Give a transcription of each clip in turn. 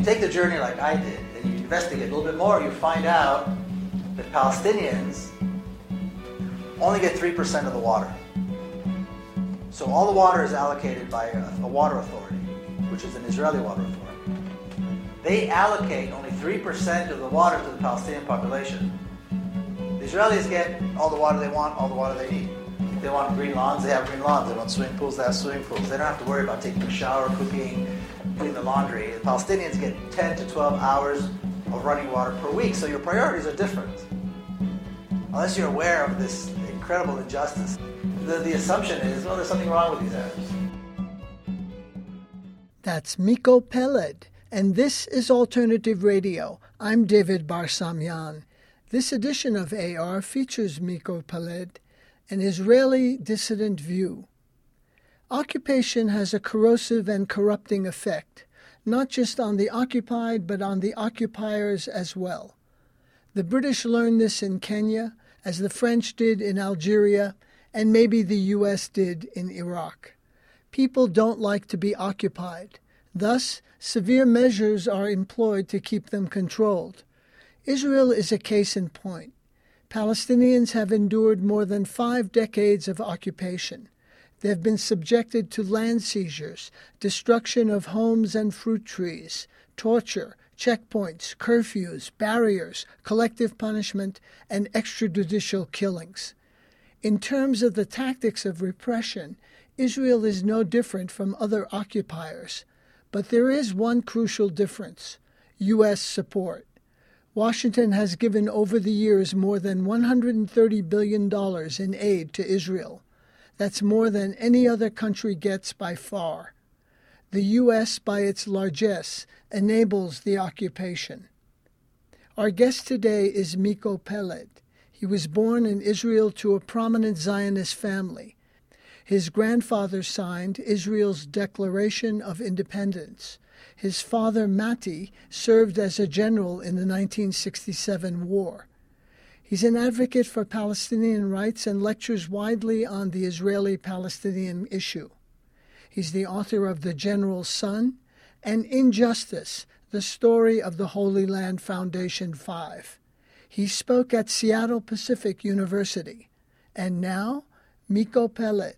take the journey like I did, and you investigate a little bit more, you find out that Palestinians only get 3% of the water. So all the water is allocated by a water authority, which is an Israeli water authority. They allocate only 3% of the water to the Palestinian population. The Israelis get all the water they want, all the water they need. If they want green lawns, they have green lawns. They want swimming pools, they have swimming pools. They don't have to worry about taking a shower, cooking, doing the laundry. The Palestinians get 10 to 12 hours of running water per week, so your priorities are different. Unless you're aware of this incredible injustice, the assumption is, well, there's something wrong with these Arabs. That's Miko Peled, and this is Alternative Radio. I'm David Barsamyan. This edition of AR features Miko Peled, an Israeli dissident view. Occupation has a corrosive and corrupting effect, not just on the occupied, but on the occupiers as well. The British learned this in Kenya, as the French did in Algeria, and maybe the U.S. did in Iraq. People don't like to be occupied. Thus, severe measures are employed to keep them controlled. Israel is a case in point. Palestinians have endured more than 5 decades of occupation. They have been subjected to land seizures, destruction of homes and fruit trees, torture, checkpoints, curfews, barriers, collective punishment, and extrajudicial killings. In terms of the tactics of repression, Israel is no different from other occupiers. But there is one crucial difference: U.S. support. Washington has given over the years more than $130 billion in aid to Israel. That's more than any other country gets by far. The U.S., by its largesse, enables the occupation. Our guest today is Miko Peled. He was born in Israel to a prominent Zionist family. His grandfather signed Israel's Declaration of Independence. His father, Mati, served as a general in the 1967 war. He's an advocate for Palestinian rights and lectures widely on the Israeli-Palestinian issue. He's the author of The General's Son and Injustice, the Story of the Holy Land Foundation 5. He spoke at Seattle Pacific University. And now, Miko Peled.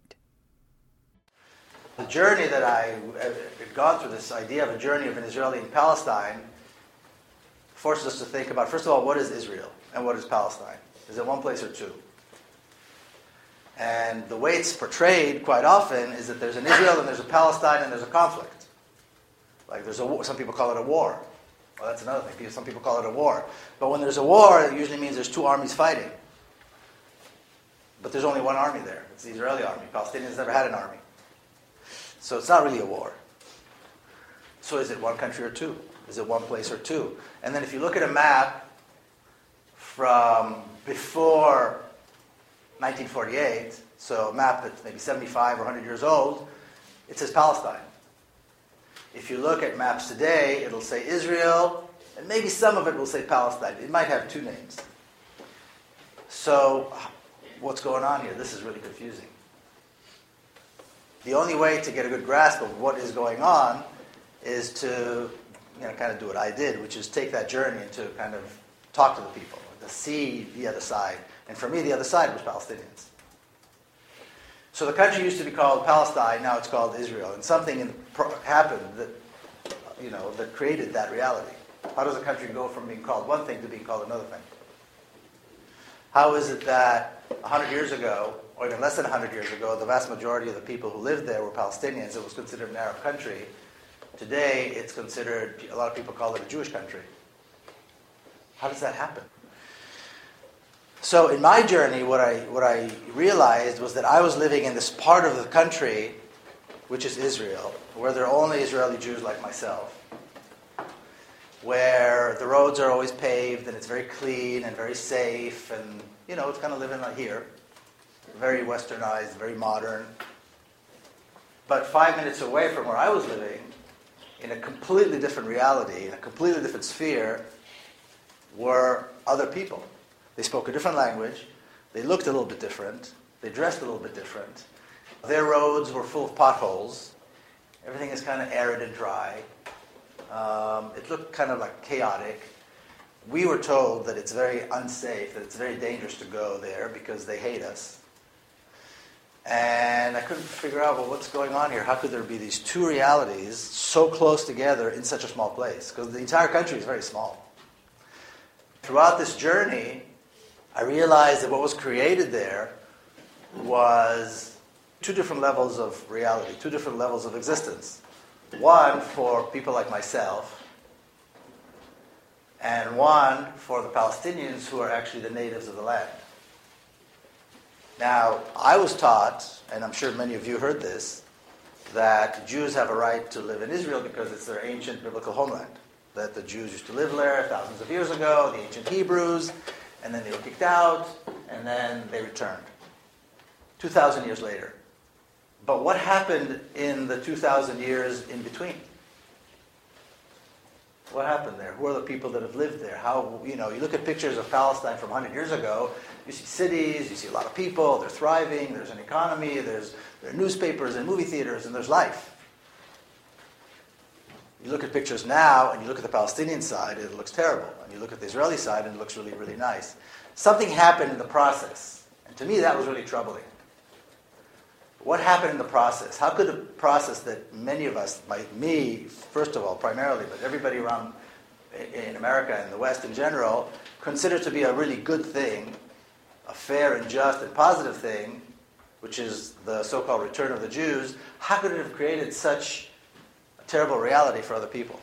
The journey that I have gone through, this idea of a journey of an Israeli in Palestine, forces us to think about, first of all, what is Israel and what is Palestine? Is it one place or two? And the way it's portrayed quite often is that there's an Israel and there's a Palestine and there's a conflict. Like there's a war. Some people call it a war. Well, that's another thing. Some people call it a war. But when there's a war, it usually means there's 2 armies fighting. But there's only one army there. It's the Israeli army. Palestinians never had an army. So it's not really a war. So is it one country or two? Is it one place or two? And then if you look at a map from before 1948, so a map that's maybe 75 or 100 years old, it says Palestine. If you look at maps today, it'll say Israel, and maybe some of it will say Palestine. It might have 2 names. So what's going on here? This is really confusing. The only way to get a good grasp of what is going on is to kind of do what I did, which is take that journey and to kind of talk to the people, to see the other side. And for me, the other side was Palestinians. So the country used to be called Palestine, now it's called Israel. And something happened that, that created that reality. How does a country go from being called one thing to being called another thing? How is it that 100 years ago, or even less than 100 years ago, the vast majority of the people who lived there were Palestinians? It was considered an Arab country. Today, it's considered, a lot of people call it a Jewish country. How does that happen? So in my journey, what I realized was that I was living in this part of the country, which is Israel, where there are only Israeli Jews like myself, where the roads are always paved and it's very clean and very safe, and it's kind of living like here, very westernized, very modern. But 5 minutes away from where I was living, in a completely different reality, in a completely different sphere, were other people. They spoke a different language. They looked a little bit different. They dressed a little bit different. Their roads were full of potholes. Everything is kind of arid and dry. It looked kind of like chaotic. We were told that it's very unsafe, that it's very dangerous to go there because they hate us. And I couldn't figure out, well, what's going on here? How could there be these two realities so close together in such a small place? Because the entire country is very small. Throughout this journey, I realized that what was created there was two different levels of reality, two different levels of existence. One for people like myself, and one for the Palestinians who are actually the natives of the land. Now, I was taught, and I'm sure many of you heard this, that Jews have a right to live in Israel because it's their ancient biblical homeland. That the Jews used to live there thousands of years ago, the ancient Hebrews, and then they were kicked out, and then they returned. 2,000 years later. But what happened in the 2,000 years in between? What happened there? Who are the people that have lived there? How, you look at pictures of Palestine from 100 years ago, you see cities, you see a lot of people, they're thriving, there's an economy, there are newspapers and movie theaters, and there's life. You look at pictures now, and you look at the Palestinian side, it looks terrible. And you look at the Israeli side, and it looks really, really nice. Something happened in the process. And to me, that was really troubling. What happened in the process? How could a process that many of us, like me, first of all, primarily, but everybody around in America and the West in general, consider to be a really good thing, a fair and just and positive thing, which is the so-called return of the Jews, how could it have created such a terrible reality for other people?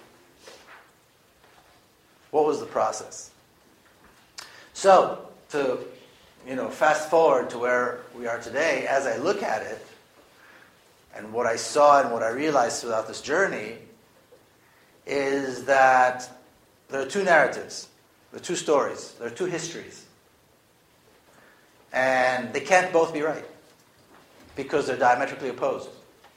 What was the process? So, to fast forward to where we are today, as I look at it, and what I saw and what I realized throughout this journey, is that there are two narratives, there are two stories, there are two histories. And they can't both be right, because they're diametrically opposed.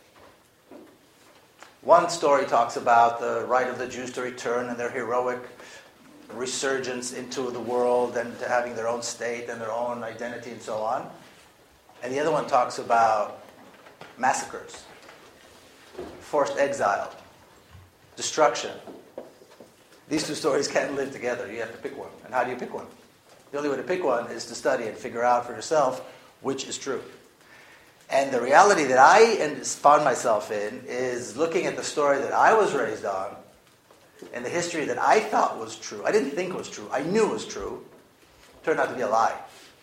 One story talks about the right of the Jews to return and their heroic resurgence into the world and to having their own state and their own identity and so on. And the other one talks about massacres, forced exile, destruction. These two stories can't live together. You have to pick one. And how do you pick one? The only way to pick one is to study and figure out for yourself which is true. And the reality that I found myself in is looking at the story that I was raised on and the history that I thought was true. I didn't think was true. I knew was true. Turned out to be a lie.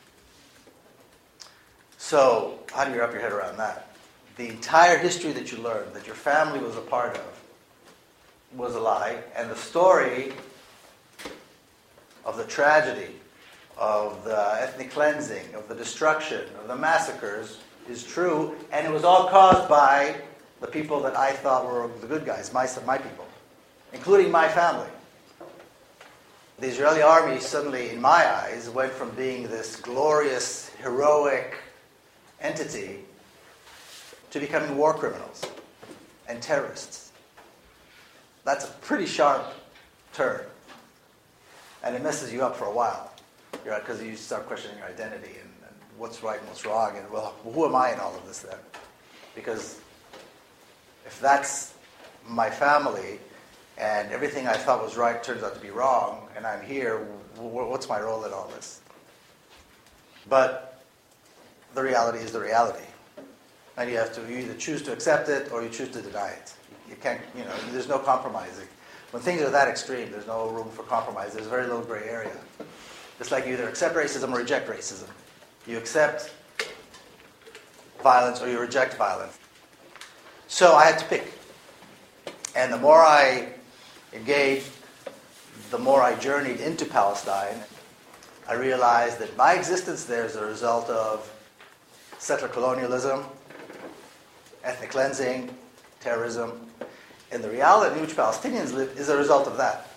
So how do you wrap your head around that? The entire history that you learned, that your family was a part of, was a lie. And the story of the tragedy, of the ethnic cleansing, of the destruction, of the massacres is true. And it was all caused by the people that I thought were the good guys, my people, including my family. The Israeli army suddenly, in my eyes, went from being this glorious, heroic entity to becoming war criminals and terrorists. That's a pretty sharp turn. And it messes you up for a while. Because you start questioning your identity and what's right and what's wrong. And, well, who am I in all of this then? Because if that's my family and everything I thought was right turns out to be wrong, and I'm here, what's my role in all this? But the reality is the reality. And you either choose to accept it or you choose to deny it. You can't, there's no compromising. When things are that extreme, there's no room for compromise. There's very little gray area. It's like you either accept racism or reject racism. You accept violence or you reject violence. So I had to pick. And the more I engaged, the more I journeyed into Palestine, I realized that my existence there is a result of settler colonialism, ethnic cleansing, terrorism. And the reality in which Palestinians live is a result of that.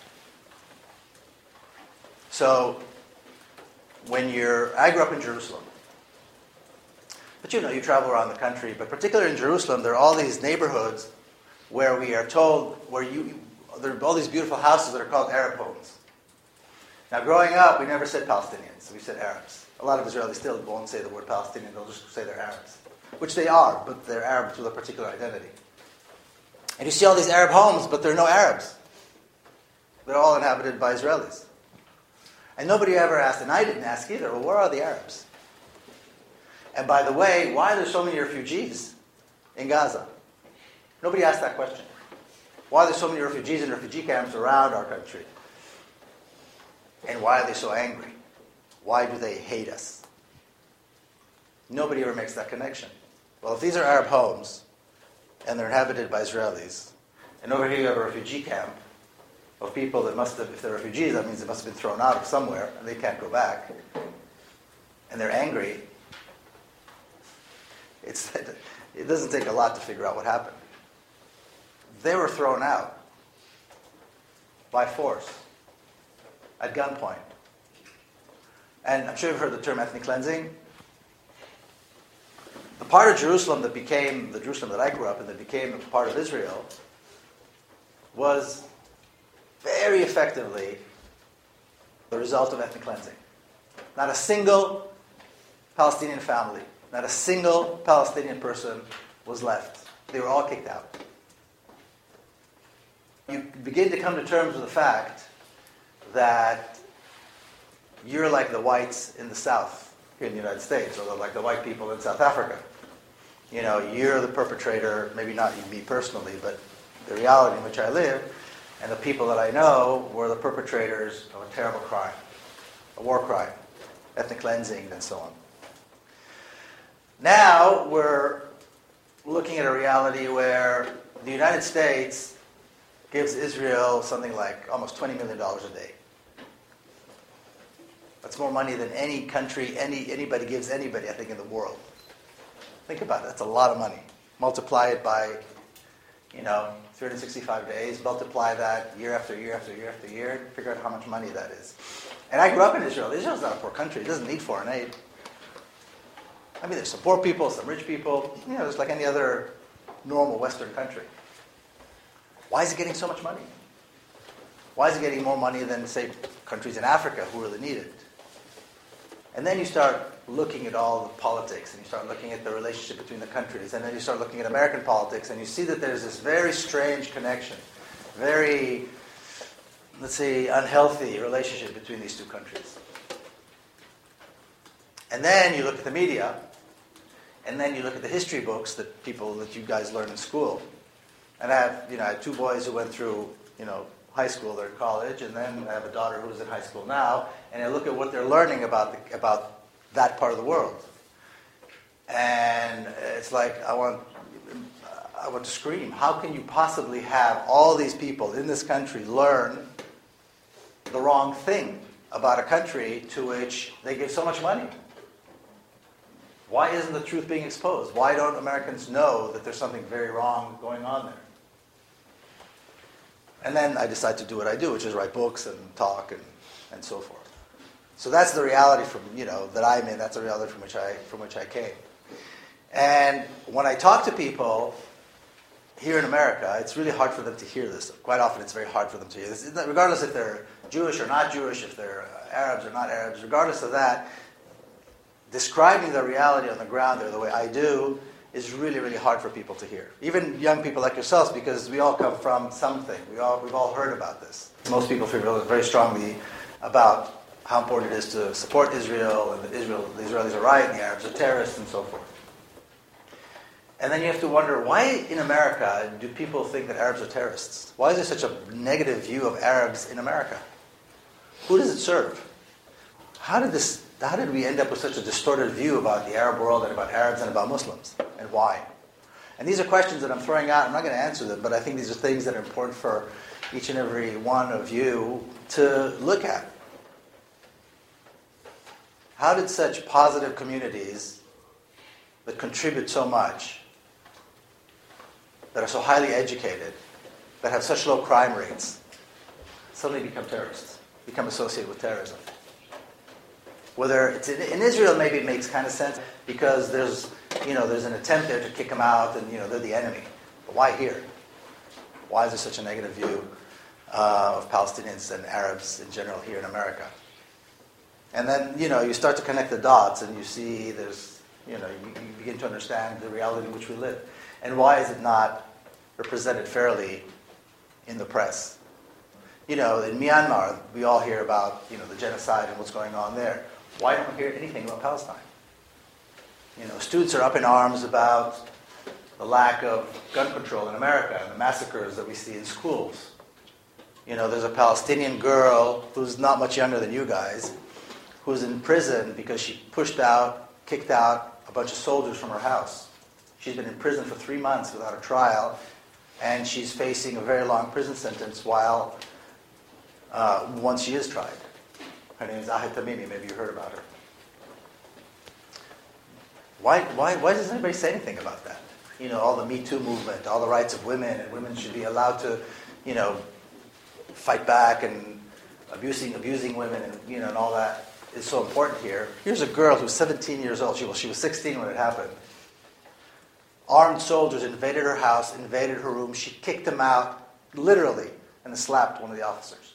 So, I grew up in Jerusalem. But you travel around the country, but particularly in Jerusalem, there are all these neighborhoods where we are told, there are all these beautiful houses that are called Arab homes. Now, growing up, we never said Palestinians, we said Arabs. A lot of Israelis still won't say the word Palestinian, they'll just say they're Arabs. Which they are, but they're Arabs with a particular identity. And you see all these Arab homes, but there are no Arabs. They're all inhabited by Israelis. And nobody ever asked, and I didn't ask either, well, where are the Arabs? And by the way, why are there so many refugees in Gaza? Nobody asked that question. Why are there so many refugees in refugee camps around our country? And why are they so angry? Why do they hate us? Nobody ever makes that connection. Well, if these are Arab homes, and they're inhabited by Israelis, and over here you have a refugee camp of people that must have, if they're refugees, that means they must have been thrown out of somewhere, and they can't go back, and they're angry, it doesn't take a lot to figure out what happened. They were thrown out by force, at gunpoint. And I'm sure you've heard the term ethnic cleansing. The part of Jerusalem that became the Jerusalem that I grew up in, that became a part of Israel, was very effectively the result of ethnic cleansing. Not a single Palestinian family, not a single Palestinian person was left. They were all kicked out. You begin to come to terms with the fact that you're like the whites in the South here in the United States, or like the white people in South Africa. You know, you're the perpetrator, maybe not me personally, but the reality in which I live, and the people that I know were the perpetrators of a terrible crime, a war crime, ethnic cleansing, and so on. Now we're looking at a reality where the United States gives Israel something like almost $20 million a day. That's more money than any country, anybody gives anybody, I think, in the world. Think about it. That's a lot of money. Multiply it by, 365 days. Multiply that year after year after year after year. Figure out how much money that is. And I grew up in Israel. Israel's not a poor country. It doesn't need foreign aid. I mean, there's some poor people, some rich people. It's like any other normal Western country. Why is it getting so much money? Why is it getting more money than, say, countries in Africa who really need it? And then you start looking at all the politics, and you start looking at the relationship between the countries, and then you start looking at American politics, and you see that there's this very strange connection, very, let's say, unhealthy relationship between these two countries. And then you look at the media, and then you look at the history books that you guys learn in school. And I have two boys who went through, high school, they're in college, and then I have a daughter who's in high school now, and I look at what they're learning about that part of the world. And it's like, I want to scream. How can you possibly have all these people in this country learn the wrong thing about a country to which they give so much money? Why isn't the truth being exposed? Why don't Americans know that there's something very wrong going on there? And then I decide to do what I do, which is write books and talk and so forth. So that's the reality that I'm in. That's the reality from which I came. And when I talk to people here in America, it's really hard for them to hear this. Quite often, it's very hard for them to hear this, regardless if they're Jewish or not Jewish, if they're Arabs or not Arabs. Regardless of that, describing the reality on the ground there the way I do is really, really hard for people to hear. Even young people like yourselves, because we all come from something. We've all heard about this. Most people feel very strongly about how important it is to support Israel, and that the Israelis are right, and the Arabs are terrorists, and so forth. And then you have to wonder, why in America do people think that Arabs are terrorists? Why is there such a negative view of Arabs in America? Who does it serve? How did we end up with such a distorted view about the Arab world and about Arabs and about Muslims? And why? And these are questions that I'm throwing out. I'm not going to answer them, but I think these are things that are important for each and every one of you to look at. How did such positive communities that contribute so much, that are so highly educated, that have such low crime rates, suddenly become terrorists, become associated with terrorism? Whether it's in Israel, maybe it makes kind of sense because there's an attempt there to kick them out, and they're the enemy. But why here? Why is there such a negative view of Palestinians and Arabs in general here in America? And then you start to connect the dots, and you see you begin to understand the reality in which we live, and why is it not represented fairly in the press? in Myanmar, we all hear about, the genocide and what's going on there. Why don't we hear anything about Palestine? Students are up in arms about the lack of gun control in America and the massacres that we see in schools. There's a Palestinian girl who's not much younger than you guys, who's in prison because she kicked out a bunch of soldiers from her house. She's been in prison for 3 months without a trial, and she's facing a very long prison sentence once she is tried. Her name is Ahed Tamimi. Maybe you heard about her. Why doesn't anybody say anything about that? All the Me Too movement, all the rights of women, and women should be allowed to, fight back, and abusing women, and all that is so important here. Here's a girl who's 17 years old. She was 16 when it happened. Armed soldiers invaded her house, invaded her room. She kicked them out, literally, and slapped one of the officers.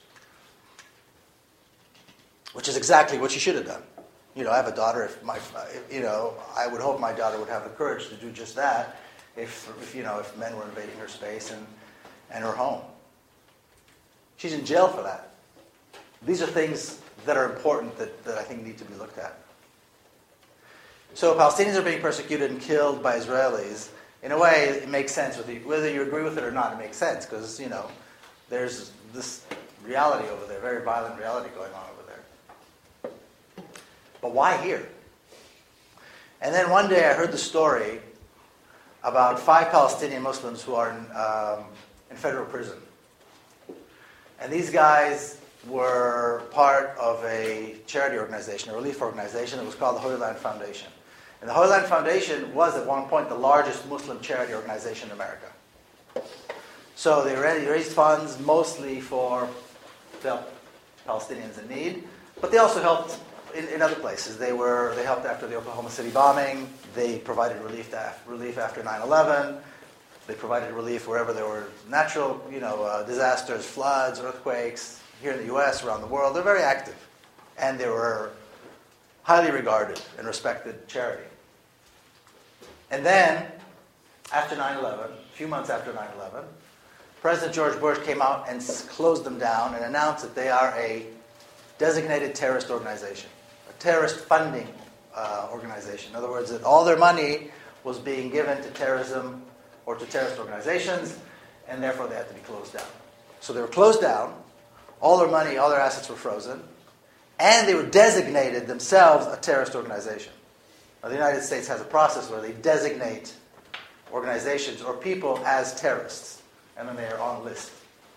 Which is exactly what she should have done. I have a daughter. I would hope my daughter would have the courage to do just that if men were invading her space and her home. She's in jail for that. These are things that are important that I think need to be looked at. So Palestinians are being persecuted and killed by Israelis. In a way, it makes sense. Whether you agree with it or not, it makes sense because, there's this reality over there, very violent reality going on over there. But why here? And then one day I heard the story about 5 Palestinian Muslims who are in federal prison. And these guys were part of a charity organization, a relief organization that was called the Holy Land Foundation. And the Holy Land Foundation was at one point the largest Muslim charity organization in America. So they raised funds mostly to help Palestinians in need, but they also helped in other places. They helped after the Oklahoma City bombing. They provided relief after 9/11. They provided relief wherever there were natural, disasters, floods, earthquakes, here in the U.S., around the world. They're very active. And they were highly regarded and respected charity. And then, after 9/11, a few months after 9/11, President George Bush came out and closed them down and announced that they are a designated terrorist organization, a terrorist funding organization. In other words, that all their money was being given to terrorism or to terrorist organizations, and therefore they had to be closed down. So they were closed down, all their money, all their assets were frozen, and they were designated themselves a terrorist organization. Now, the United States has a process where they designate organizations or people as terrorists, and then they are on a list.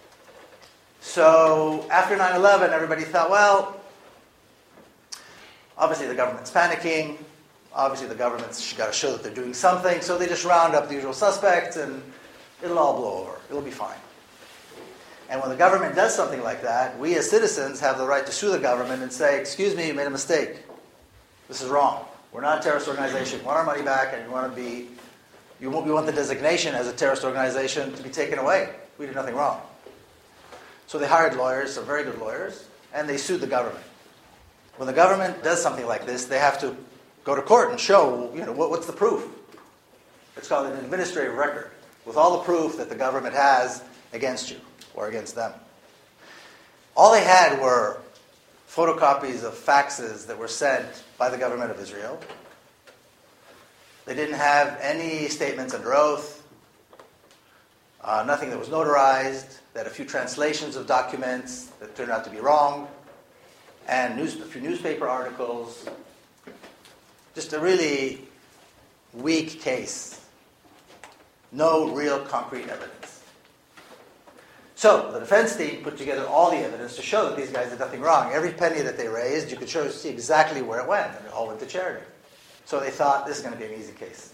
So after 9/11, everybody thought, well, obviously the government's panicking. Obviously the government's got to show that they're doing something. So they just round up the usual suspects and it'll all blow over. It'll be fine. And when the government does something like that, we as citizens have the right to sue the government and say, excuse me, you made a mistake. This is wrong. We're not a terrorist organization. We want our money back, and we want the designation as a terrorist organization to be taken away. We did nothing wrong. So they hired lawyers, some very good lawyers, and they sued the government. When the government does something like this, they have to go to court and show, what's the proof? It's called an administrative record, with all the proof that the government has against you or against them. All they had were photocopies of faxes that were sent by the government of Israel. They didn't have any statements under oath, nothing that was notarized. They had a few translations of documents that turned out to be wrong, and a few newspaper articles. Just a really weak case. No real concrete evidence. So the defense team put together all the evidence to show that these guys did nothing wrong. Every penny that they raised, you could see exactly where it went, and it all went to charity. So they thought, this is going to be an easy case.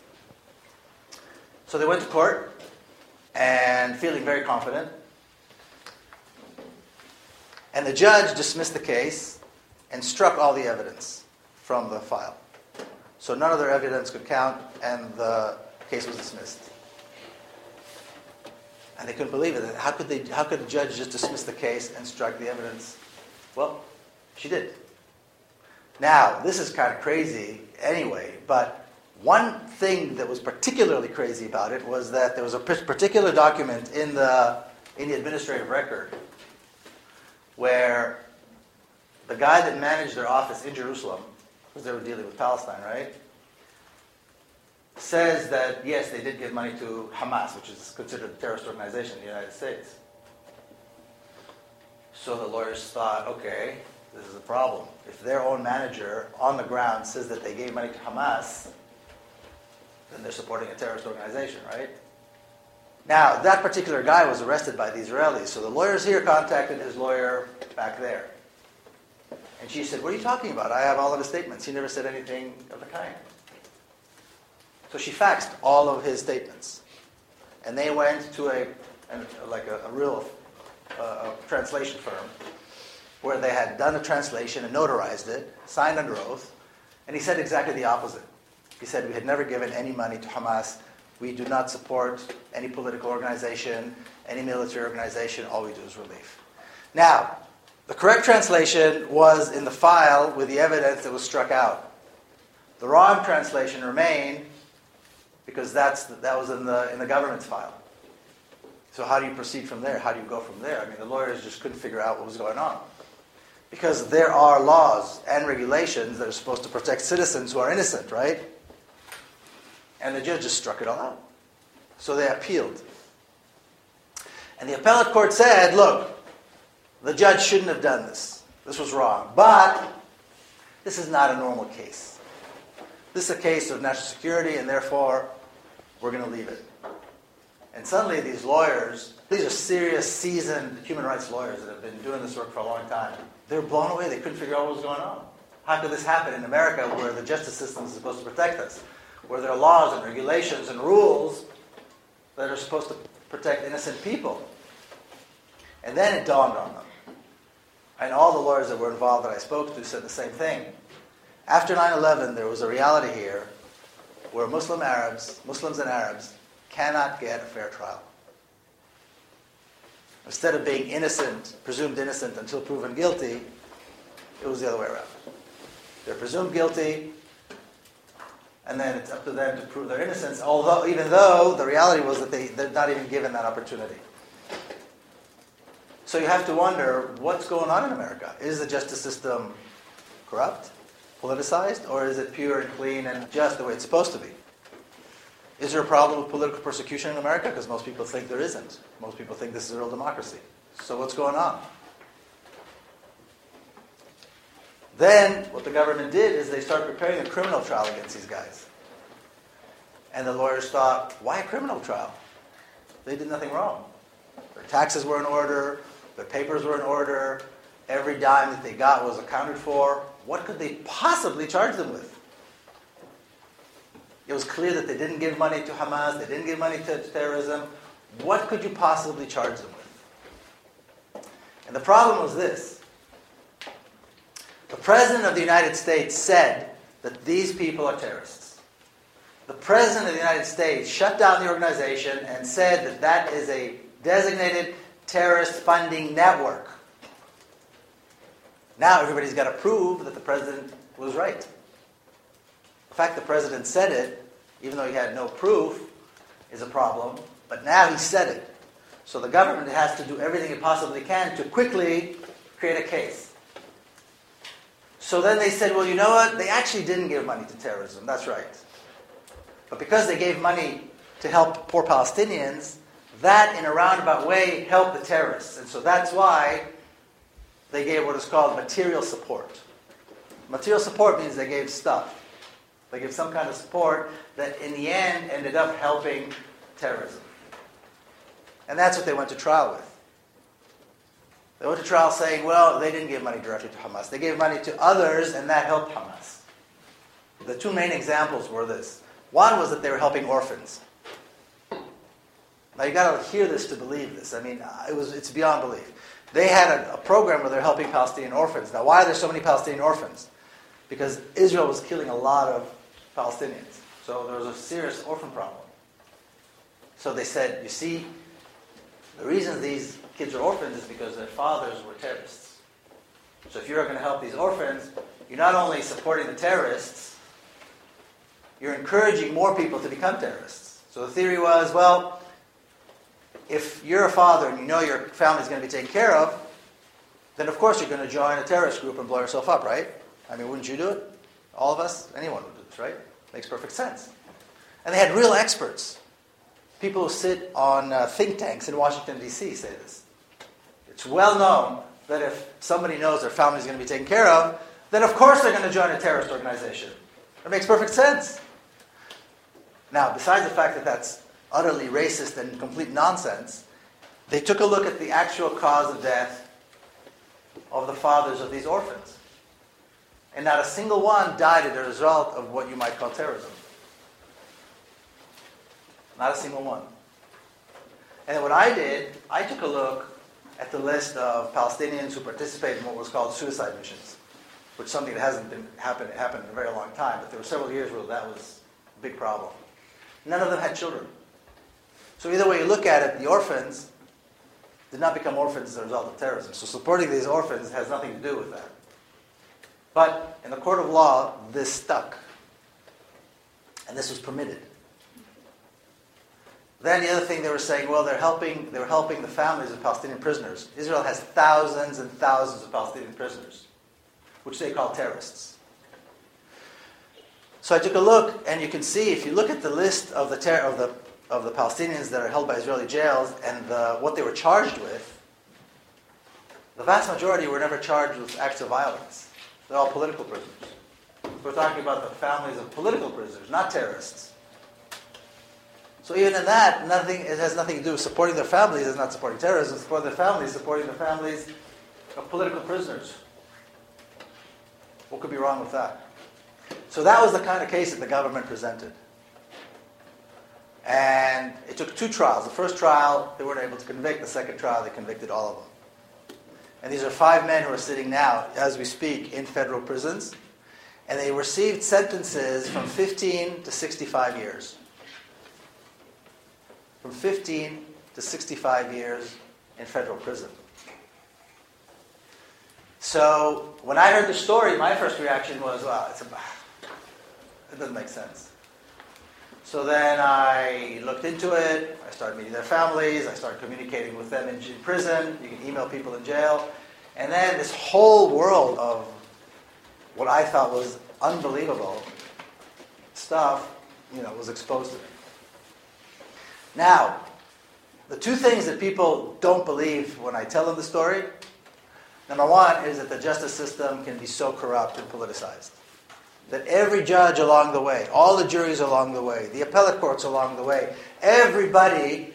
So they went to court, and feeling very confident. And the judge dismissed the case and struck all the evidence from the file. So none of their evidence could count, and the case was dismissed. And they couldn't believe it. How could a judge just dismiss the case and strike the evidence? Well, she did. Now, this is kind of crazy anyway, but one thing that was particularly crazy about it was that there was a particular document in the administrative record where the guy that managed their office in Jerusalem, because they were dealing with Palestine, right, says that, yes, they did give money to Hamas, which is considered a terrorist organization in the United States. So the lawyers thought, okay, this is a problem. If their own manager on the ground says that they gave money to Hamas, then they're supporting a terrorist organization, right? Now, that particular guy was arrested by the Israelis, so the lawyers here contacted his lawyer back there. And she said, what are you talking about? I have all of his statements. He never said anything of the kind. So she faxed all of his statements. And they went to a real translation firm where they had done a translation and notarized it, signed under oath, and he said exactly the opposite. He said, we had never given any money to Hamas. We do not support any political organization, any military organization. All we do is relief. Now, the correct translation was in the file with the evidence that was struck out. The wrong translation remained because that was in the government's file. So how do you proceed from there? How do you go from there? I mean, the lawyers just couldn't figure out what was going on. Because there are laws and regulations that are supposed to protect citizens who are innocent, right? And the judge just struck it all out. So they appealed. And the appellate court said, look, the judge shouldn't have done this. This was wrong. But this is not a normal case. This is a case of national security, and therefore, we're going to leave it. And suddenly these lawyers, these are serious, seasoned human rights lawyers that have been doing this work for a long time. They were blown away. They couldn't figure out what was going on. How could this happen in America where the justice system is supposed to protect us? Where there are laws and regulations and rules that are supposed to protect innocent people? And then it dawned on them. And all the lawyers that were involved that I spoke to said the same thing. After 9/11, there was a reality here where Muslims and Arabs cannot get a fair trial. Instead of being innocent, presumed innocent until proven guilty, it was the other way around. They're presumed guilty, and then it's up to them to prove their innocence, even though the reality was that they're not even given that opportunity. So you have to wonder, what's going on in America? Is the justice system corrupt, politicized, or is it pure and clean and just the way it's supposed to be? Is there a problem with political persecution in America? Because most people think there isn't. Most people think this is a real democracy. So what's going on? Then, what the government did is they started preparing a criminal trial against these guys. And the lawyers thought, why a criminal trial? They did nothing wrong. Their taxes were in order. Their papers were in order. Every dime that they got was accounted for. What could they possibly charge them with? It was clear that they didn't give money to Hamas. They didn't give money to terrorism. What could you possibly charge them with? And the problem was this. The President of the United States said that these people are terrorists. The President of the United States shut down the organization and said that that is a designated terrorist funding network. Now everybody's got to prove that the President was right. The fact the President said it, even though he had no proof, is a problem. But now he said it. So the government has to do everything it possibly can to quickly create a case. So then they said, well, you know what? They actually didn't give money to terrorism. That's right. But because they gave money to help poor Palestinians, that in a roundabout way helped the terrorists. And so that's why they gave what is called material support. Material support means they gave stuff. They gave some kind of support that in the end ended up helping terrorism. And that's what they went to trial with. They went to trial saying, well, they didn't give money directly to Hamas. They gave money to others, and that helped Hamas. The two main examples were this. One was that they were helping orphans. Now you got to hear this to believe this. I mean, it's beyond belief. They had a program where they're helping Palestinian orphans. Now, why are there so many Palestinian orphans? Because Israel was killing a lot of Palestinians. So there was a serious orphan problem. So they said, you see, the reason these kids are orphans is because their fathers were terrorists. So if you're going to help these orphans, you're not only supporting the terrorists, you're encouraging more people to become terrorists. So the theory was, well, if you're a father and you know your family's going to be taken care of, then of course you're going to join a terrorist group and blow yourself up, right? I mean, wouldn't you do it? All of us? Anyone would do this, right? Makes perfect sense. And they had real experts. People who sit on think tanks in Washington, D.C. say this. It's well known that if somebody knows their family is going to be taken care of, then of course they're going to join a terrorist organization. It makes perfect sense. Now, besides the fact that that's utterly racist and complete nonsense, they took a look at the actual cause of death of the fathers of these orphans. And not a single one died as a result of what you might call terrorism. Not a single one. And then what I did, I took a look at the list of Palestinians who participated in what was called suicide missions, which is something that hasn't happened in a very long time, but there were several years where that was a big problem. None of them had children. So either way you look at it, the orphans did not become orphans as a result of terrorism. So supporting these orphans has nothing to do with that. But in the court of law, this stuck. And this was permitted. Then the other thing they were saying, well, they were helping the families of Palestinian prisoners. Israel has thousands and thousands of Palestinian prisoners, which they call terrorists. So I took a look, and you can see, if you look at the list of the Palestinians that are held by Israeli jails and what they were charged with, the vast majority were never charged with acts of violence. They're all political prisoners. We're talking about the families of political prisoners, not terrorists. So even in that, it has nothing to do with supporting their families. It's not supporting terrorism. Supporting their families, supporting the families of political prisoners. What could be wrong with that? So that was the kind of case that the government presented. And it took 2 trials. The first trial, they weren't able to convict. The second trial, they convicted all of them. And these are 5 men who are sitting now, as we speak, in federal prisons. And they received sentences from 15 to 65 years. From 15 to 65 years in federal prison. So when I heard the story, my first reaction was, well, it doesn't make sense. So then I looked into it. I started meeting their families. I started communicating with them in prison. You can email people in jail. And then this whole world of what I thought was unbelievable stuff, was exposed to me. Now, the 2 things that people don't believe when I tell them the story, number 1 is that the justice system can be so corrupt and politicized. That every judge along the way, all the juries along the way, the appellate courts along the way, everybody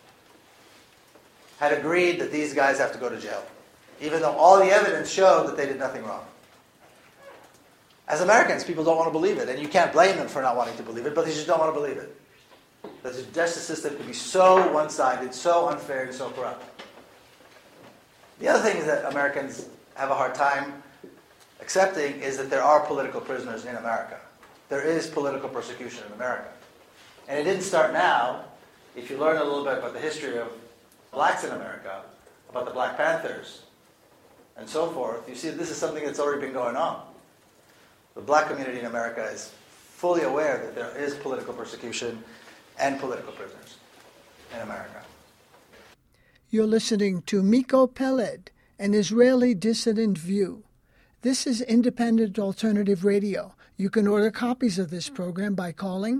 had agreed that these guys have to go to jail, even though all the evidence showed that they did nothing wrong. As Americans, people don't want to believe it, and you can't blame them for not wanting to believe it, but they just don't want to believe it. That the justice system can be so one-sided, so unfair, and so corrupt. The other thing that Americans have a hard time accepting is that there are political prisoners in America. There is political persecution in America. And it didn't start now. If you learn a little bit about the history of blacks in America, about the Black Panthers, and so forth, you see this is something that's already been going on. The black community in America is fully aware that there is political persecution and political prisoners in America. You're listening to Miko Peled, an Israeli dissident view. This is Independent Alternative Radio. You can order copies of this program by calling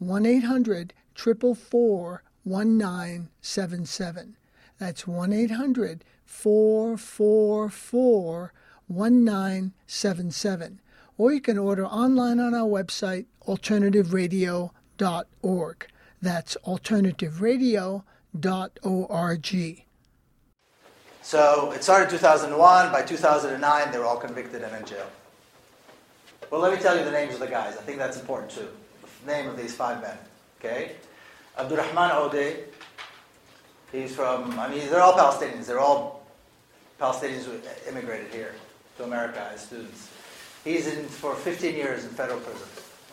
1-800-444-1977. That's 1-800-444-1977. Or you can order online on our website, alternativeradio.org. That's alternativeradio.org. So it started in 2001. By 2009, they were all convicted and in jail. Well, let me tell you the names of the guys. I think that's important too. The name of these 5 men. Okay? Abdurrahman Odeh. He's from, they're all Palestinians. They're all Palestinians who immigrated here to America as students. He's in for 15 years in federal prison.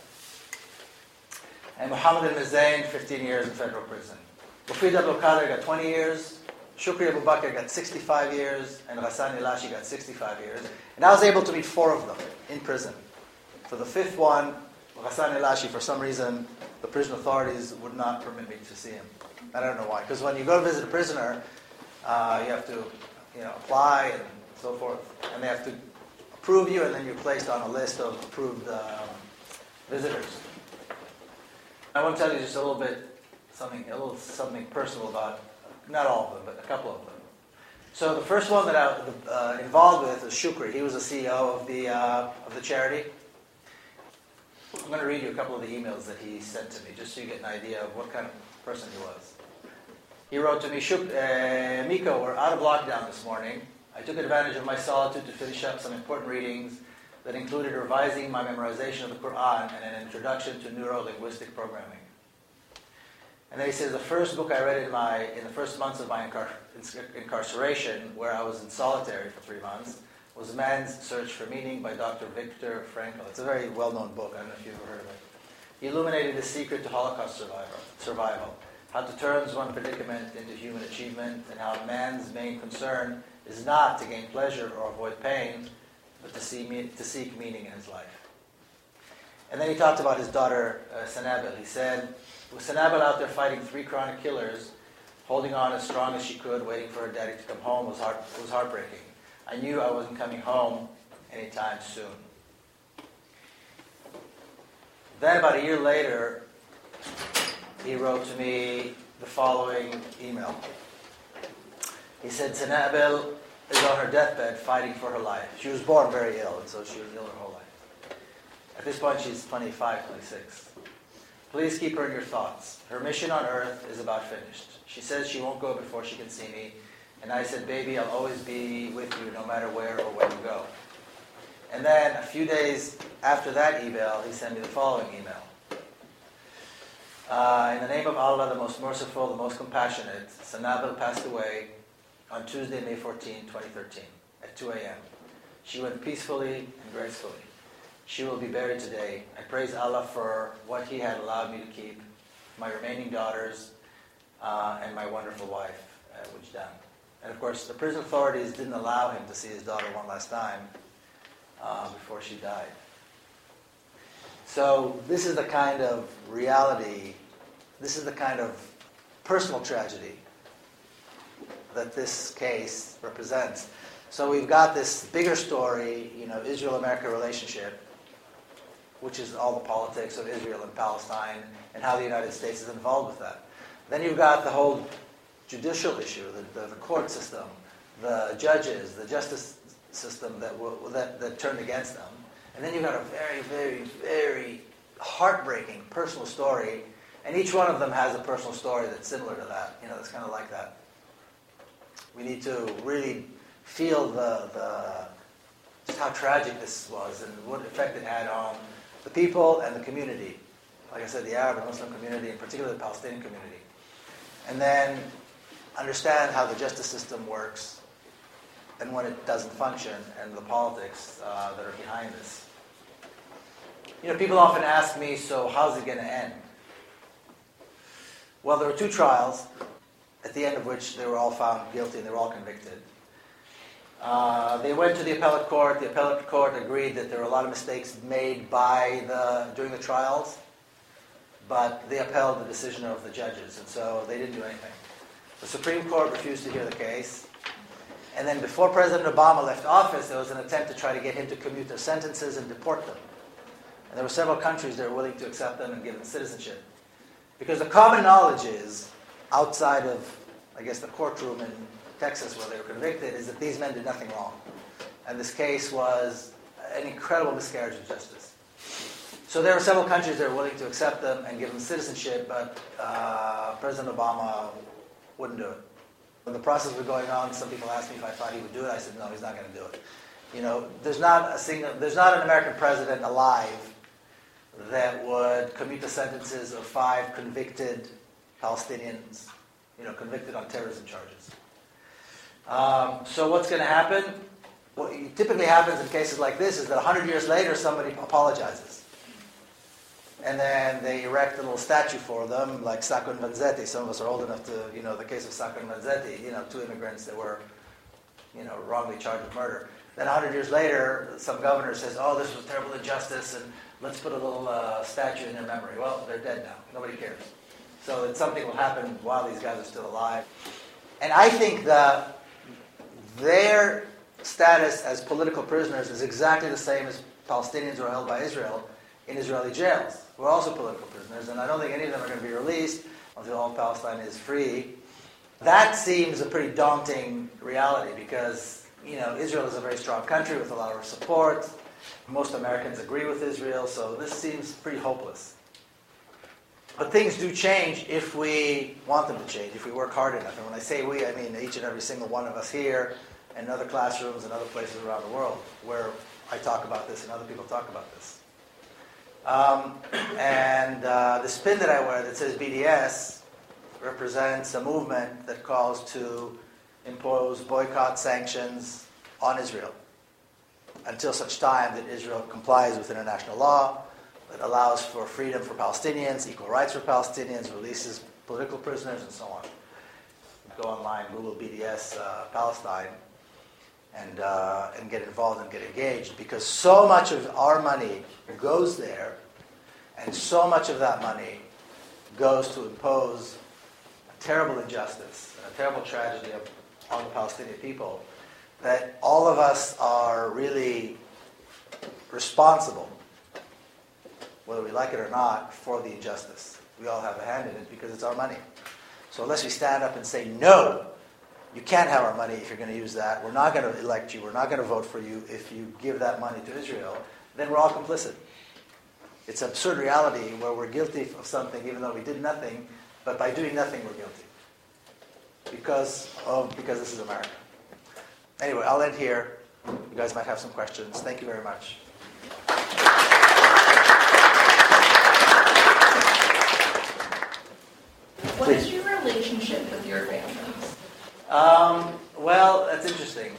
And Mohammed al-Mazain, 15 years in federal prison. Mufid Abdul Qadir got 20 years. Shukri Abu Bakr got 65 years. And Ghassan Elashi got 65 years. And I was able to meet 4 of them in prison. For the 5th one, Ghassan Elashi, for some reason, the prison authorities would not permit me to see him. I don't know why. Because when you go to visit a prisoner, you have to apply and so forth. And they have to approve you, and then you're placed on a list of approved visitors. I want to tell you just a little something personal about, not all of them, but a couple of them. So the first one that I was involved with is Shukri. He was the CEO of the charity. I'm going to read you a couple of the emails that he sent to me, just so you get an idea of what kind of person he was. He wrote to me, Miko, we're out of lockdown this morning. I took advantage of my solitude to finish up some important readings that included revising my memorization of the Quran and an introduction to neuro-linguistic programming. And then he says, the first book I read in the first months of my incarceration, where I was in solitary for 3 months, was Man's Search for Meaning by Dr. Viktor Frankl. It's a very well-known book. I don't know if you've ever heard of it. He illuminated the secret to Holocaust survival, how to turn one predicament into human achievement, and how man's main concern is not to gain pleasure or avoid pain, but to seek meaning in his life. And then he talked about his daughter, Sanabil. He said, with Sanabil out there fighting 3 chronic killers, holding on as strong as she could, waiting for her daddy to come home was heartbreaking. I knew I wasn't coming home anytime soon. Then about a year later, he wrote to me the following email. He said, Sanabil is on her deathbed fighting for her life. She was born very ill, and so she was ill her whole life. At this point, she's 25, 26. Please keep her in your thoughts. Her mission on earth is about finished. She says she won't go before she can see me. And I said, baby, I'll always be with you no matter where or when you go. And then a few days after that email, he sent me the following email. In the name of Allah, the most merciful, the most compassionate, Sanabil passed away on Tuesday, May 14, 2013, at 2 a.m. She went peacefully and gracefully. She will be buried today. I praise Allah for what He had allowed me to keep, my remaining daughters, and my wonderful wife, Wujdan. And of course, the prison authorities didn't allow him to see his daughter one last time before she died. So this is the kind of reality, this is the kind of personal tragedy that this case represents. So we've got this bigger story, Israel-America relationship, which is all the politics of Israel and Palestine and how the United States is involved with that. Then you've got the whole judicial issue, the court system, the judges, the justice system that turned against them. And then you've got a very, very, very heartbreaking personal story, and each one of them has a personal story that's similar to that. That's kind of like that. We need to really feel just how tragic this was and what effect it had on the people and the community. Like I said, the Arab and Muslim community, and particularly the Palestinian community. And then understand how the justice system works and when it doesn't function, and the politics that are behind this. People often ask me, so how's it going to end? Well, there were 2 trials, at the end of which they were all found guilty and they were all convicted. They went to the appellate court. The appellate court agreed that there were a lot of mistakes made during the trials, but they upheld the decision of the judges, and so they didn't do anything. The Supreme Court refused to hear the case. And then before President Obama left office, there was an attempt to try to get him to commute their sentences and deport them. And there were several countries that were willing to accept them and give them citizenship. Because the common knowledge is, outside of, I guess, the courtroom in Texas where they were convicted, is that these men did nothing wrong. And this case was an incredible miscarriage of justice. So there were several countries that were willing to accept them and give them citizenship, but President Obama wouldn't do it. When the process was going on, some people asked me if I thought he would do it. I said, no, he's not going to do it. There's not an American president alive that would commute the sentences of 5 convicted Palestinians, convicted on terrorism charges. So what's going to happen? What typically happens in cases like this is that 100 years later, somebody apologizes. And then they erect a little statue for them, like Sacco and Vanzetti. Some of us are old enough to, the case of Sacco and Vanzetti, 2 immigrants that were, wrongly charged with murder. Then 100 years later, some governor says, oh, this was terrible injustice, and let's put a little statue in their memory. Well, they're dead now. Nobody cares. So that something will happen while these guys are still alive. And I think that their status as political prisoners is exactly the same as Palestinians who are held by Israel in Israeli jails. We're also political prisoners, and I don't think any of them are going to be released until all Palestine is free. That seems a pretty daunting reality because, Israel is a very strong country with a lot of support. Most Americans agree with Israel, so this seems pretty hopeless. But things do change if we want them to change, if we work hard enough. And when I say we, I mean each and every single one of us here and in other classrooms and other places around the world where I talk about this and other people talk about this. The spin that I wear that says BDS represents a movement that calls to impose boycott sanctions on Israel until such time that Israel complies with international law, that allows for freedom for Palestinians, equal rights for Palestinians, releases political prisoners, and so on. Go online, Google BDS Palestine, and get involved and get engaged, because so much of our money goes there, and so much of that money goes to impose a terrible injustice, a terrible tragedy on the Palestinian people, that all of us are really responsible, whether we like it or not, for the injustice. We all have a hand in it because it's our money. So unless we stand up and say, no, you can't have our money if you're going to use that, we're not going to elect you, we're not going to vote for you if you give that money to Israel, then we're all complicit. It's an absurd reality where we're guilty of something even though we did nothing, but by doing nothing we're guilty. Because this is America. Anyway, I'll end here. You guys might have some questions. Thank you very much. What is your relationship with your grandparents? Well, that's interesting.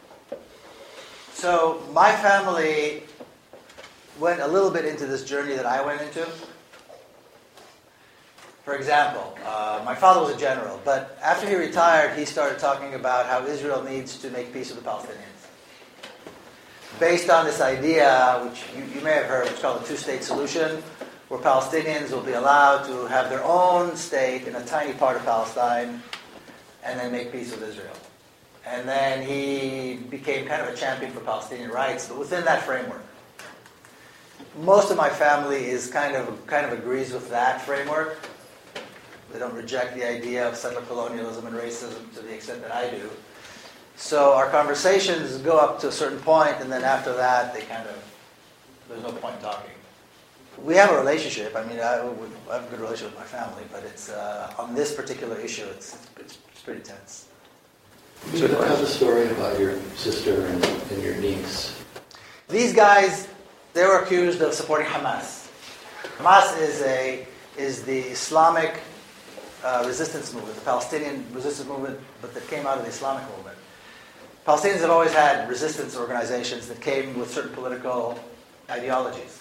So my family went a little bit into this journey that I went into. For example, my father was a general, but after he retired, he started talking about how Israel needs to make peace with the Palestinians. Based on this idea, which you may have heard, it's called the two-state solution, where Palestinians will be allowed to have their own state in a tiny part of Palestine and then make peace with Israel. And then he became kind of a champion for Palestinian rights, but within that framework. Most of my family is kind of agrees with that framework. They don't reject the idea of settler colonialism and racism to the extent that I do. So our conversations go up to a certain point, and then after that, there's no point talking. We have a relationship. I mean, I have a good relationship with my family, but it's on this particular issue, it's pretty tense. You have a story about your sister and your niece. These guys, they were accused of supporting Hamas. Hamas is the Islamic resistance movement, the Palestinian resistance movement, but that came out of the Islamic movement. Palestinians have always had resistance organizations that came with certain political ideologies.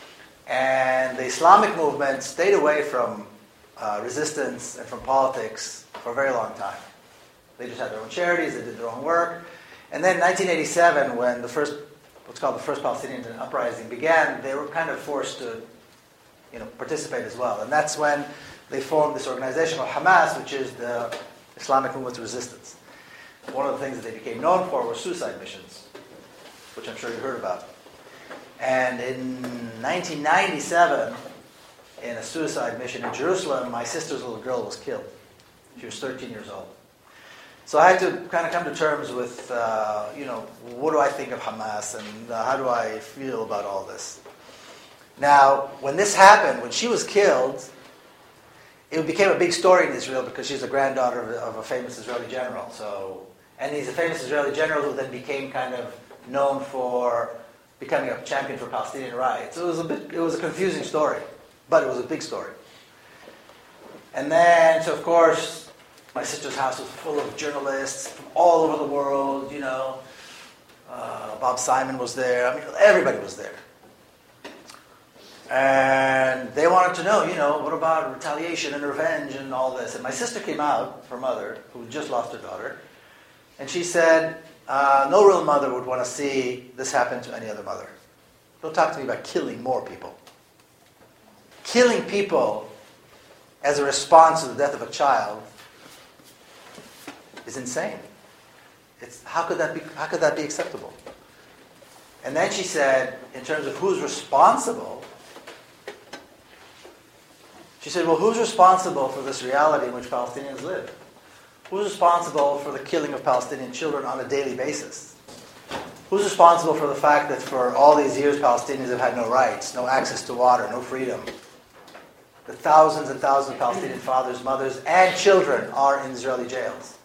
And the Islamic movement stayed away from resistance and from politics for a very long time. They just had their own charities, they did their own work. And then in 1987, when what's called the first Palestinian uprising began, they were kind of forced to participate as well. And that's when they formed this organization called Hamas, which is the Islamic movement's resistance. One of the things that they became known for were suicide missions, which I'm sure you heard about. And in 1997, in a suicide mission in Jerusalem, my sister's little girl was killed. She was 13 years old. So I had to kind of come to terms with, what do I think of Hamas and how do I feel about all this? Now, when this happened, when she was killed, it became a big story in Israel because she's the granddaughter of a famous Israeli general. And he's a famous Israeli general who then became kind of known for becoming a champion for Palestinian rights. It was a confusing story, but it was a big story. And then, so of course, my sister's house was full of journalists from all over the world, Bob Simon was there. I mean, everybody was there. And they wanted to know, what about retaliation and revenge and all this? And my sister came out, her mother, who just lost her daughter, and she said, no real mother would want to see this happen to any other mother. Don't talk to me about killing more people. Killing people as a response to the death of a child is insane. How could that be acceptable? And then she said, in terms of who's responsible, she said, well, who's responsible for this reality in which Palestinians live? Who's responsible for the killing of Palestinian children on a daily basis? Who's responsible for the fact that for all these years Palestinians have had no rights, no access to water, no freedom? The thousands and thousands of Palestinian fathers, mothers, and children are in Israeli jails.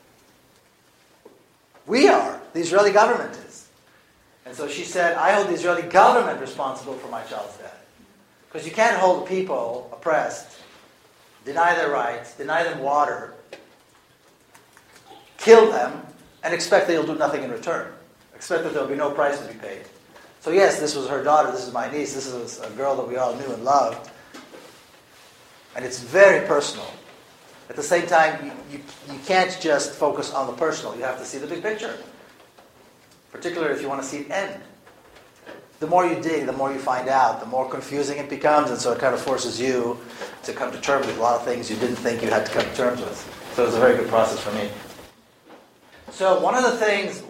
We are. The Israeli government is. And so she said, I hold the Israeli government responsible for my child's death. Because you can't hold people oppressed, deny their rights, deny them water, kill them, and expect that you'll do nothing in return. Expect that there will be no price to be paid. So yes, this was her daughter, this is my niece, this is a girl that we all knew and loved. And it's very personal. At the same time, you can't just focus on the personal. You have to see the big picture. Particularly if you want to see it end. The more you dig, the more you find out, the more confusing it becomes, and so it kind of forces you to come to terms with a lot of things you didn't think you had to come to terms with. So it was a very good process for me. So one of the things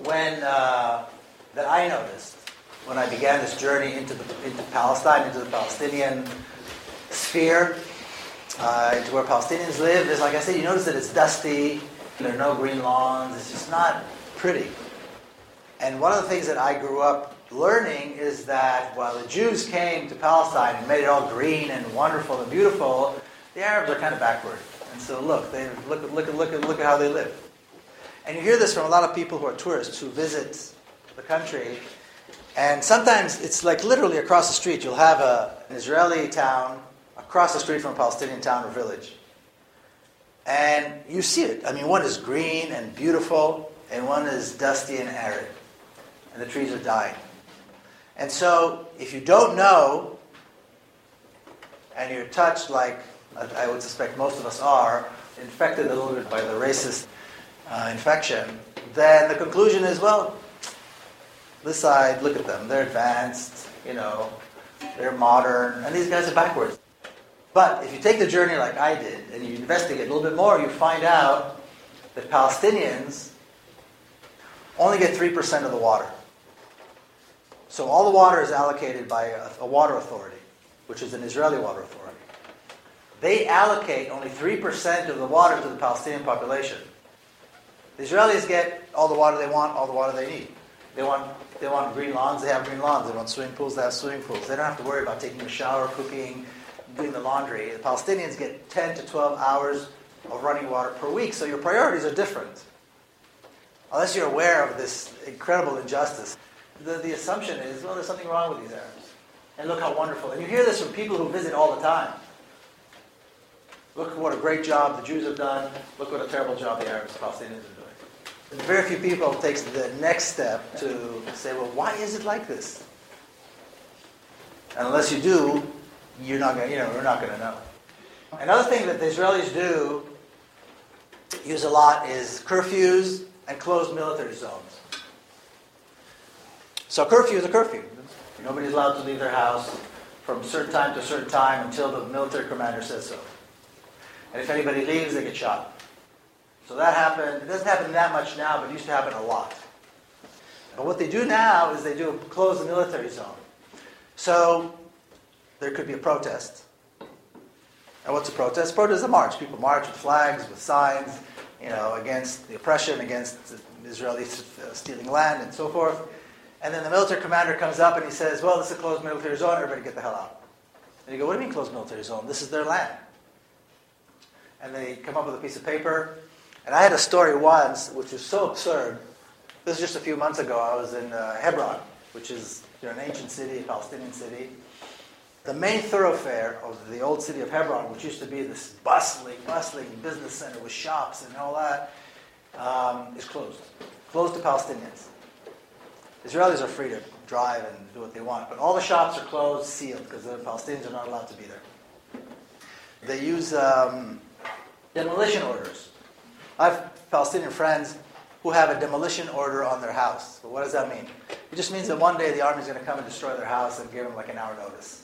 that I noticed when I began this journey into Palestine, into the Palestinian sphere, into where Palestinians live, is, like I said, you notice that it's dusty, there are no green lawns, it's just not pretty. And one of the things that I grew up learning is that while the Jews came to Palestine and made it all green and wonderful and beautiful, the Arabs are kind of backward. And so look at how they live. And you hear this from a lot of people who are tourists who visit the country. And sometimes it's like literally across the street. You'll have an Israeli town across the street from a Palestinian town or village. And you see it. I mean, one is green and beautiful, and one is dusty and arid. And the trees are dying. And so, if you don't know, and you're touched like I would suspect most of us are, infected a little bit by the racist infection, then the conclusion is, well, this side, look at them. They're advanced, they're modern, and these guys are backwards. But if you take the journey like I did, and you investigate a little bit more, you find out that Palestinians only get 3% of the water. So all the water is allocated by a water authority, which is an Israeli water authority. They allocate only 3% of the water to the Palestinian population. The Israelis get all the water they want, all the water they need. They want green lawns, they have green lawns. They want swimming pools, they have swimming pools. They don't have to worry about taking a shower, cooking, doing the laundry. The Palestinians get 10 to 12 hours of running water per week, so your priorities are different. Unless you're aware of this incredible injustice, the assumption is, well, there's something wrong with these Arabs. And look how wonderful. And you hear this from people who visit all the time. Look what a great job the Jews have done. Look what a terrible job the Arabs, Palestinians are doing. And very few people take the next step to say, well, why is it like this? And unless you do, we're not going to know. Another thing that the Israelis do use a lot is curfews and closed military zones. So curfew is a curfew. Nobody's allowed to leave their house from certain time to certain time until the military commander says so. And if anybody leaves, they get shot. So that happened. It doesn't happen that much now, but it used to happen a lot. But what they do now is they do close the military zone. So there could be a protest. And what's a protest? Protest is a march. People march with flags, with signs, against the oppression, against the Israelis stealing land, and so forth. And then the military commander comes up and he says, well, this is a closed military zone, everybody get the hell out. And you go, what do you mean closed military zone? This is their land. And they come up with a piece of paper. And I had a story once, which was so absurd. This is just a few months ago. I was in Hebron, which is an ancient city, a Palestinian city. The main thoroughfare of the old city of Hebron, which used to be this bustling business center with shops and all that, is closed. Closed to Palestinians. Israelis are free to drive and do what they want, but all the shops are closed, sealed, because the Palestinians are not allowed to be there. They use demolition orders. I have Palestinian friends who have a demolition order on their house. But what does that mean? It just means that one day the army is going to come and destroy their house and give them like an hour notice.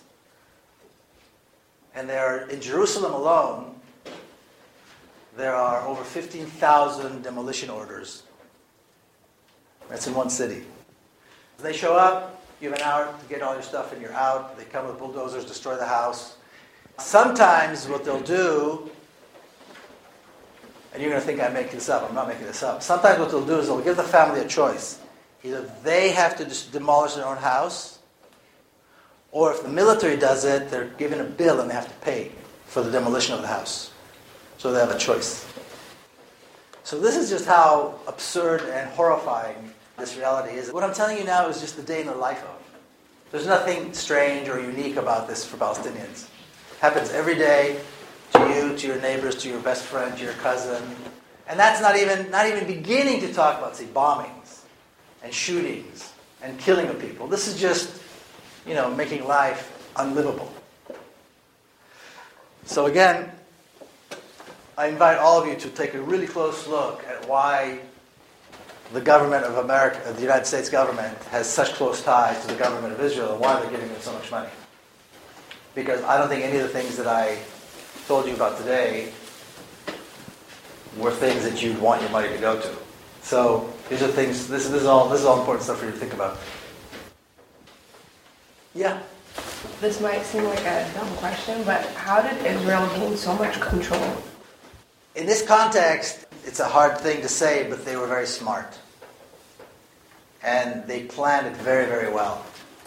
And in Jerusalem alone, there are over 15,000 demolition orders That's in one city. They show up, you have an hour to get all your stuff and you're out. They come with bulldozers, destroy the house. Sometimes what they'll do, and you're going to think I make this up, I'm not making this up. Sometimes what they'll do is they'll give the family a choice. Either they have to just demolish their own house, or if the military does it, they're given a bill and they have to pay for the demolition of the house. So they have a choice. So this is just how absurd and horrifying this reality is. What I'm telling you now is just the day in the life of. There's nothing strange or unique about this for Palestinians. It happens every day to you, to your neighbors, to your best friend, to your cousin. And that's not even beginning to talk about, say, bombings and shootings and killing of people. This is just, making life unlivable. So again, I invite all of you to take a really close look at why the government of America, the United States government, has such close ties to the government of Israel and why they're giving them so much money. Because I don't think any of the things that I told you about today were things that you'd want your money to go to. So these are things. This is all important stuff for you to think about. Yeah. This might seem like a dumb question, but how did Israel gain so much control? In this context, it's a hard thing to say, but they were very smart. And they planned it very, very well.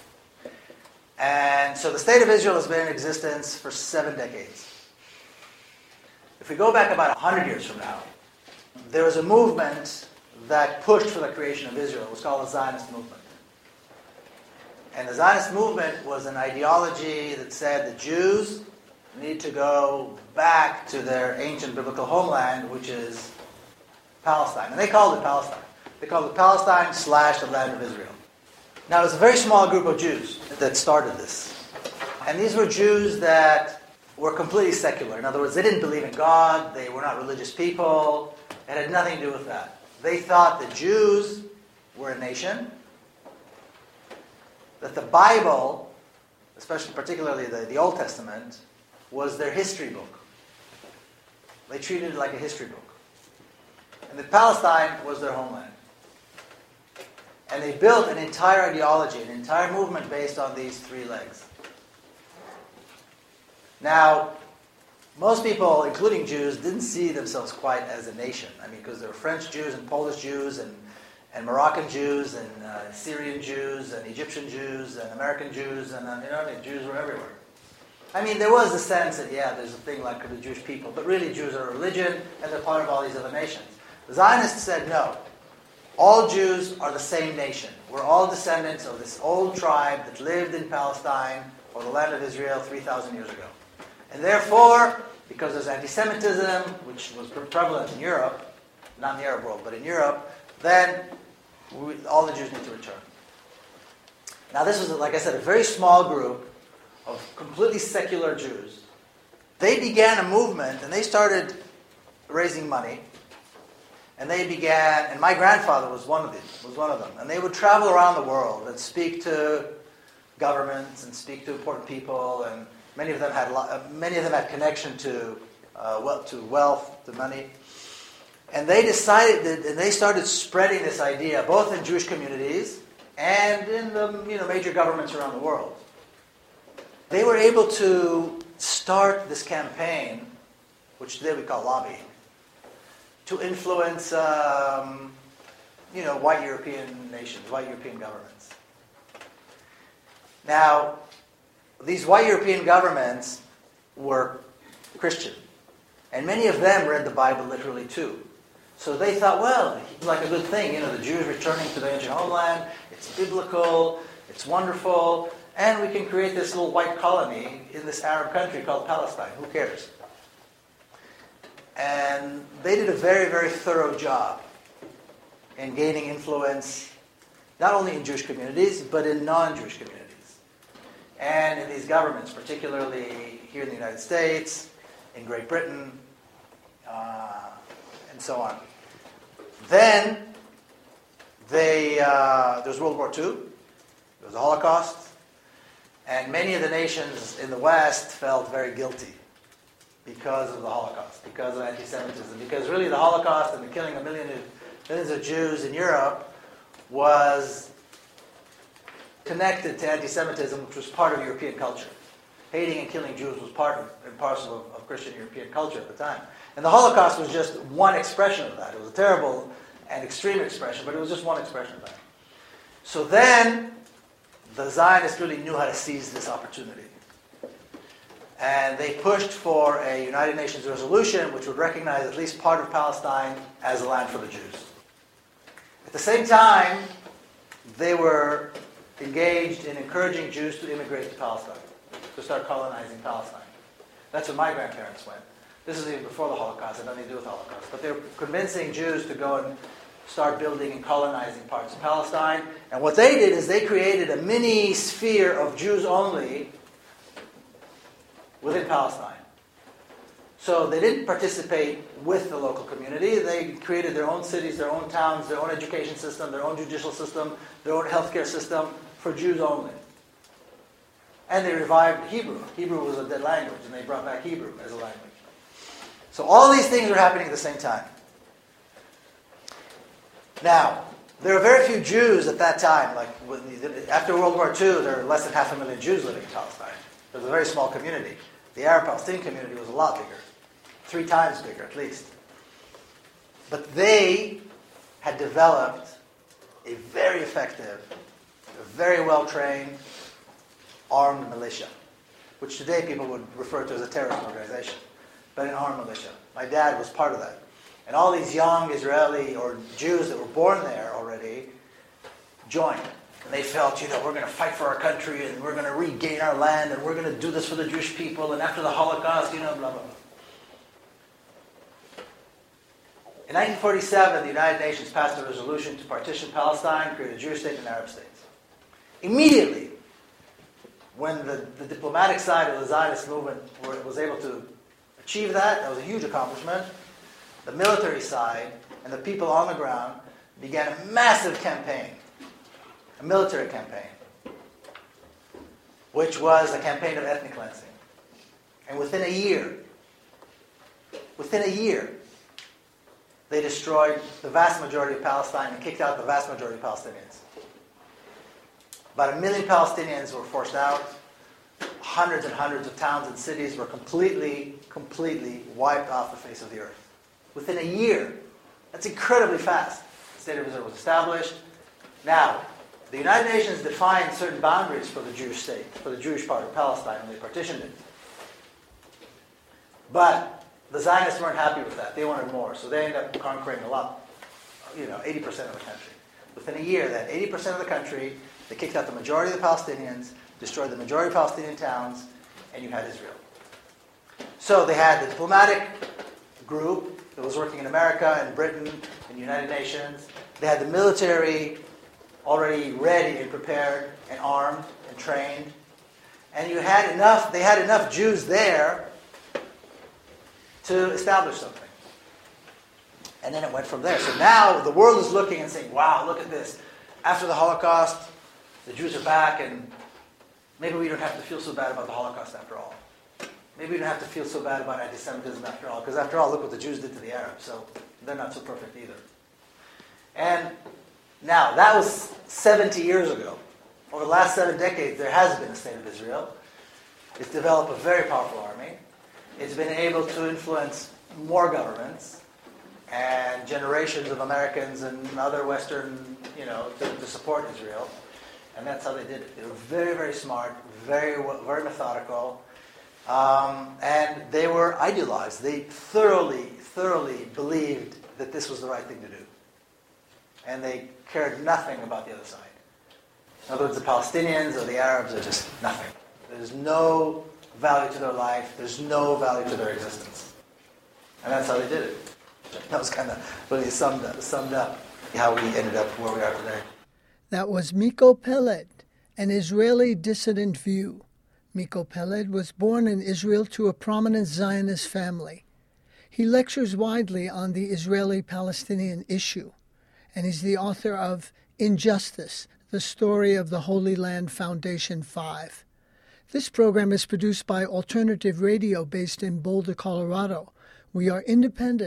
And so the State of Israel has been in existence for 7 decades. If we go back about 100 years from now, there was a movement that pushed for the creation of Israel. It was called the Zionist movement. And the Zionist movement was an ideology that said the Jews need to go back to their ancient biblical homeland, which is Palestine. And they called it Palestine. They called it Palestine / the land of Israel. Now, it was a very small group of Jews that started this. And these were Jews that were completely secular. In other words, they didn't believe in God. They were not religious people. It had nothing to do with that. They thought the Jews were a nation, that the Bible, particularly the Old Testament, was their history book. They treated it like a history book. And that Palestine was their homeland. And they built an entire ideology, an entire movement based on these 3 legs. Now, most people, including Jews, didn't see themselves quite as a nation. Because there were French Jews and Polish Jews and Moroccan Jews and Syrian Jews and Egyptian Jews and American Jews and Jews were everywhere. There was a sense that, there's a thing like the Jewish people, but really Jews are a religion and they're part of all these other nations. The Zionists said, no, all Jews are the same nation. We're all descendants of this old tribe that lived in Palestine or the land of Israel 3,000 years ago. And therefore, because there's anti-Semitism, which was prevalent in Europe, not in the Arab world, but in Europe, then all the Jews need to return. Now this was, like I said, a very small group of completely secular Jews. They began a movement and they started raising money. And and my grandfather was one of them. And they would travel around the world and speak to governments and speak to important people. And many of them had connection to wealth, to money. And they started spreading this idea both in Jewish communities and in the major governments around the world. They were able to start this campaign, which today we call lobbying, to influence white European nations, white European governments. Now, these white European governments were Christian, and many of them read the Bible literally too. So they thought, well, it's like a good thing, the Jews returning to their ancient homeland, it's biblical, it's wonderful, and we can create this little white colony in this Arab country called Palestine. Who cares? And they did a very, very thorough job in gaining influence, not only in Jewish communities, but in non-Jewish communities. And in these governments, particularly here in the United States, in Great Britain, and so on. Then, there's World War II, there was the Holocaust, and many of the nations in the West felt very guilty because of the Holocaust, because of anti-Semitism, because really the Holocaust and the killing of millions of Jews in Europe was connected to anti-Semitism, which was part of European culture. Hating and killing Jews was part and parcel of Christian European culture at the time. And the Holocaust was just one expression of that. It was a terrible and extreme expression, but it was just one expression of that. So then, the Zionists really knew how to seize this opportunity. And they pushed for a United Nations resolution which would recognize at least part of Palestine as a land for the Jews. At the same time, they were engaged in encouraging Jews to immigrate to Palestine, to start colonizing Palestine. That's where my grandparents went. This is even before the Holocaust, it had nothing to do with the Holocaust. But they were convincing Jews to go and start building and colonizing parts of Palestine. And what they did is they created a mini sphere of Jews only within Palestine. So they didn't participate with the local community. They created their own cities, their own towns, their own education system, their own judicial system, their own healthcare system for Jews only. And they revived Hebrew. Hebrew was a dead language, and they brought back Hebrew as a language. So all these things were happening at the same time. Now, there were very few Jews at that time. Like after World War II, there were less than 500,000 Jews living in Palestine. It was a very small community. The Arab-Palestinian community was a lot bigger, 3 times bigger at least. But they had developed a very effective, a very well-trained, armed militia, which today people would refer to as a terrorist organization, but an armed militia. My dad was part of that. And all these young Israeli or Jews that were born there already joined. And they felt, we're going to fight for our country and we're going to regain our land and we're going to do this for the Jewish people and after the Holocaust, blah, blah, blah. In 1947, the United Nations passed a resolution to partition Palestine, create a Jewish state and Arab states. Immediately, when the diplomatic side of the Zionist movement was able to achieve that, that was a huge accomplishment, the military side and the people on the ground began a massive campaign, a military campaign, which was a campaign of ethnic cleansing. And within a year, they destroyed the vast majority of Palestine and kicked out the vast majority of Palestinians. About 1 million Palestinians were forced out. Hundreds and hundreds of towns and cities were completely wiped off the face of the earth. Within a year. That's incredibly fast. The State of Israel was established. Now, the United Nations defined certain boundaries for the Jewish state, for the Jewish part of Palestine when they partitioned it. But the Zionists weren't happy with that. They wanted more. So they ended up conquering a lot, 80% of the country. Within a year, then, 80% of the country, they kicked out the majority of the Palestinians, destroyed the majority of Palestinian towns, and you had Israel. So they had the diplomatic group that was working in America and Britain and the United Nations. They had the military already ready and prepared and armed and trained. And they had enough Jews there to establish something. And then it went from there. So now the world is looking and saying, wow, look at this. After the Holocaust, the Jews are back, and maybe we don't have to feel so bad about the Holocaust after all. Maybe we don't have to feel so bad about anti-Semitism after all, because after all, look what the Jews did to the Arabs, so they're not so perfect either. And now, that was 70 years ago. Over the last 7 decades, there has been a state of Israel. It's developed a very powerful army. It's been able to influence more governments and generations of Americans and other Western, to support Israel. And that's how they did it. They were very, very smart, very methodical, and they were idealized. They thoroughly believed that this was the right thing to do. And they cared nothing about the other side. In other words, the Palestinians or the Arabs are just nothing. There's no value to their life. There's no value to their existence. And that's how they did it. That was kind of really summed up how we ended up where we are today. That was Miko Peled, an Israeli dissident view. Miko Peled was born in Israel to a prominent Zionist family. He lectures widely on the Israeli-Palestinian issue, and he's the author of Injustice, the Story of the Holy Land Foundation 5. This program is produced by Alternative Radio based in Boulder, Colorado. We are independent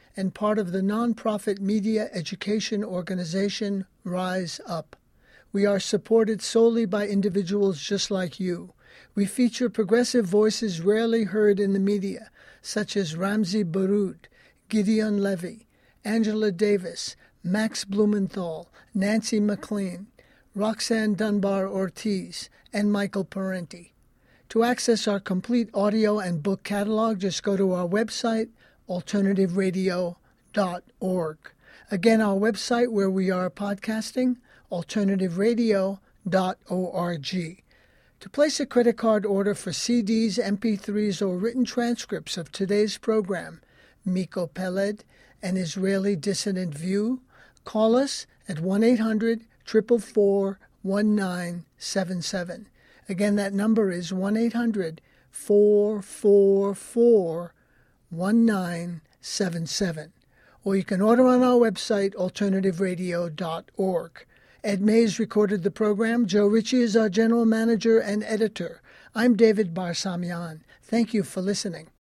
and part of the nonprofit media education organization Rise Up. We are supported solely by individuals just like you. We feature progressive voices rarely heard in the media, such as Ramzi Baroud, Gideon Levy, Angela Davis, Max Blumenthal, Nancy McLean, Roxanne Dunbar Ortiz, and Michael Parenti. To access our complete audio and book catalog, just go to our website, alternativeradio.org. Again, our website where we are podcasting, alternativeradio.org. To place a credit card order for CDs, MP3s, or written transcripts of today's program, Miko Peled, An Israeli Dissident View, call us at 1-800-444-1977. Again, that number is 1-800-444-1977. Or you can order on our website, alternativeradio.org. Ed Mays recorded the program. Joe Ritchie is our general manager and editor. I'm David Barsamian. Thank you for listening.